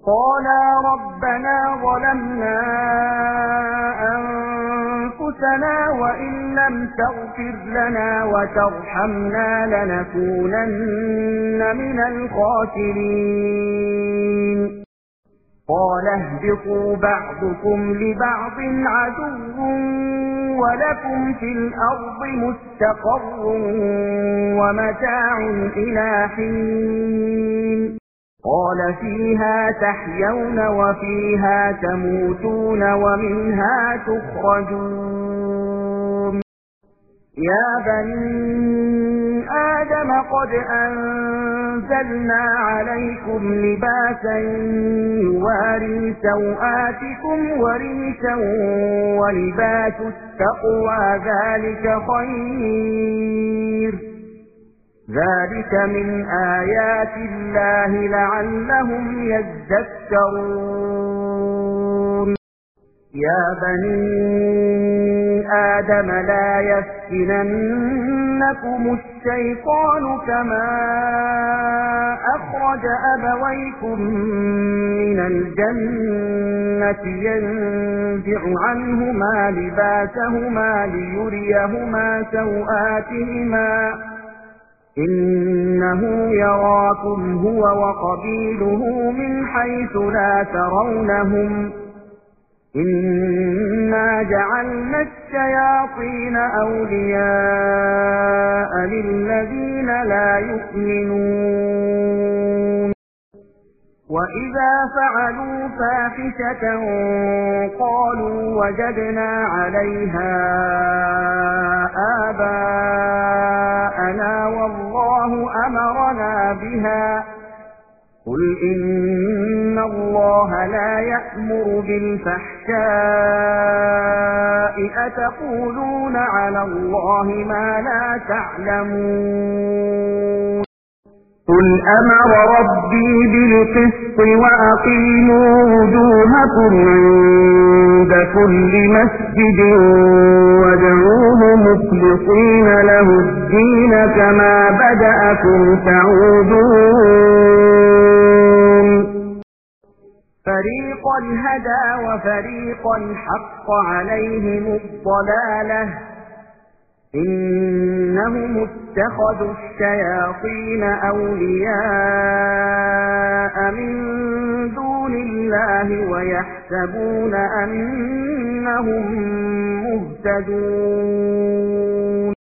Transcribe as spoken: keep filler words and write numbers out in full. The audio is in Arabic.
قالا ربنا ظلمنا أنفسنا وإن لم تغفر لنا وترحمنا لنكونن من الخاسرين قال اهبطوا بعضكم لبعض عدو ولكم في الأرض مستقر ومتاع إلى حين قال فيها تحيون وفيها تموتون ومنها تخرجون يا بني آدم قد أنزلنا عليكم لباسا يواري سوآتكم وريشا ولباس التقوى ذلك خير ذلك من آيات الله لعلهم يذكرون يا بني آدم لا يفتننكم الشيطان كما أخرج أبويكم من الجنة ينزع عنهما لباسهما ليريهما سوآتهما إنه يراكم هو وقبيله من حيث لا ترونهم إنا جعلنا الشياطين أولياء للذين لا يؤمنون وإذا فعلوا فاحشة قالوا وجدنا عليها آباءنا والله أمرنا بها قل إن الله لا يأمر بالفحشاء أتقولون على الله ما لا تعلمون قل أمر ربي بالقسط وأقيموا وجوهكم عند كل مسجد وادعوه مخلصين له الدين كما بدأكم تعودون فريقا هدى وفريقا حق عليهم الضلالة إنهم اتخذوا الشياطين أولياء من دون الله ويحسبون أنهم مهتدون